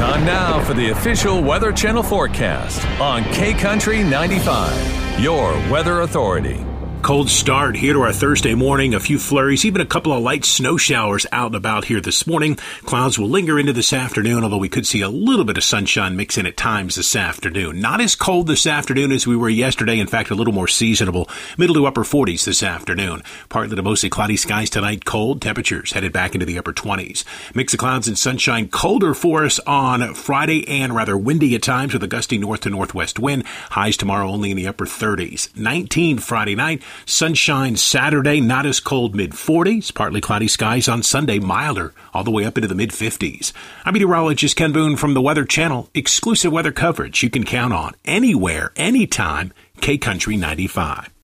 Time now for the official Weather Channel forecast on K-Country 95, your weather authority. Cold start here to our Thursday morning. A few flurries, even a couple of light snow showers out and about here this morning. Clouds will linger into this afternoon, although we could see a little bit of sunshine mix in at times this afternoon. Not as cold this afternoon as we were yesterday. In fact, a little more seasonable. Middle to upper 40s this afternoon. Partly to mostly cloudy skies tonight. Cold temperatures headed back into the upper 20s. Mix of clouds and sunshine. Colder for us on Friday and rather windy at times with a gusty north to northwest wind. Highs tomorrow only in the upper 30s. 19 Friday night. Sunshine Saturday, not as cold, mid-40s. Partly cloudy skies on Sunday, milder, all the way up into the mid-50s. I'm meteorologist Ken Boone from the Weather Channel. Exclusive weather coverage you can count on anywhere, anytime. K-Country 95.